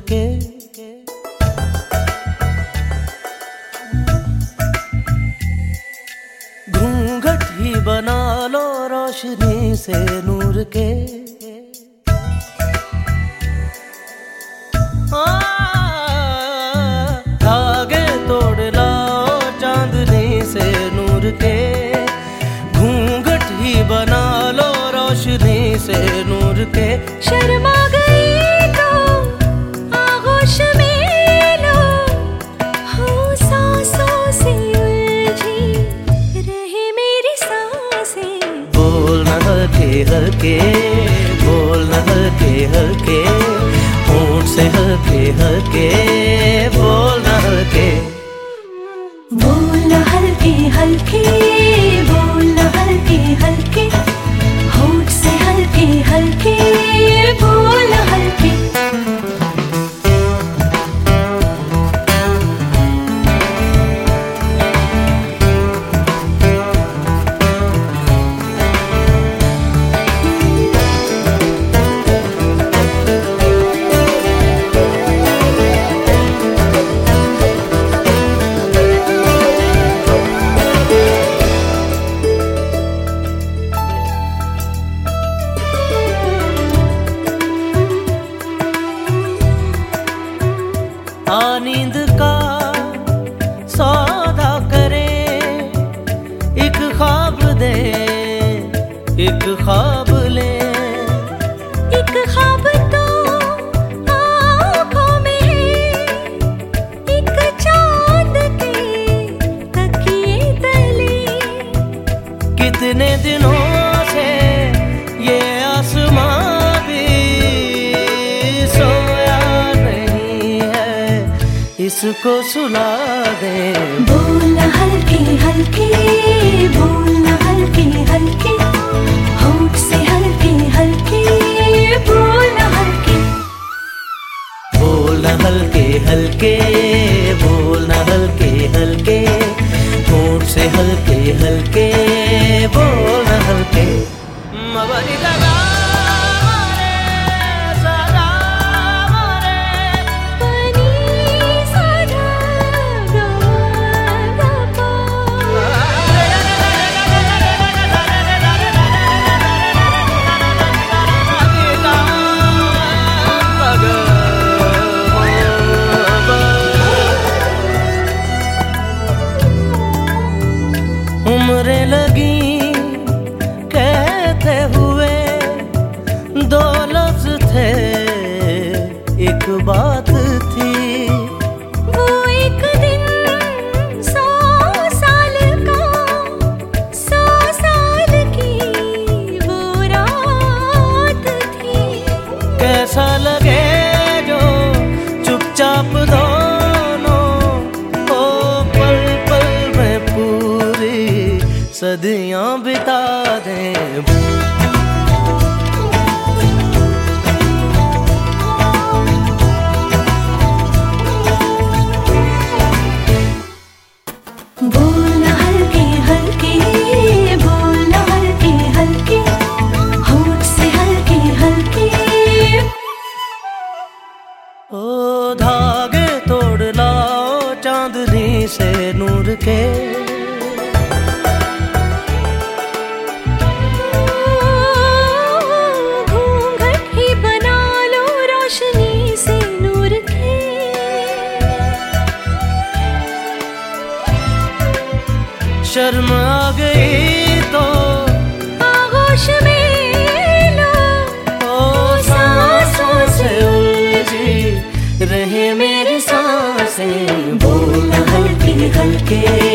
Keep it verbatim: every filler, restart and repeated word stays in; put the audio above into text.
के। घूंघट ही बना लो रोशनी से नूर के। धागे तोड़ लाओ चांदनी से नूर के। घूंघट ही बना लो रोशनी से नूर के। शर्मा गई तो आगोश में लो, हो सांसों से उलझी रहे मेरी सांसें। बोल न हल्के हल्के, बोल न हल्के हल्के, होंठ से हल्के हल्के, बोल न हल्के। बोल न हल्के हल्के, बोल न हल्के हल्के, होंठ से हल्के हल्के, बोल न हल्के। आ नींद का सौदा करे, एक ख्वाब दे एक ख्वाब ले। एक ख्वाब तो आँखों में है, एक चाँद के तकिए तले। कितने दिनों से ये आसमां भी सोया नहीं है, इसको सुला दे। बोल न हल्के हल्के, बोल न हल्के हल्के, होंठ से हल्के हल्के, बोल न हल्के। बोल न हल्के हल्के, बोल न हल्के हल्के, होंठ से हल्के हल्के, बोल न हल्के। मबरी लगा उम्रें लगी कहते हुए, दो लफ्ज थे एक बात थी। वो एक दिन सौ साल का, सौ साल की वो रात थी। कैसा लगे जो चुपचाप दोनों ओ पल पल में पूरी सदियां बिता दें। बोल न हल्के हल्के, बोल न हल्के हल्के, होंठ से हल्के हल्के। ओ धागे तोड़ लाओ चांदनी से नूर के। घूंघट ही बना लो रोशनी से नूर के। शर्म आ गई तो आगोश में लो, ओ सांसों से उलझी रहे मेरी सांसें। बोल न हल्के हल्के,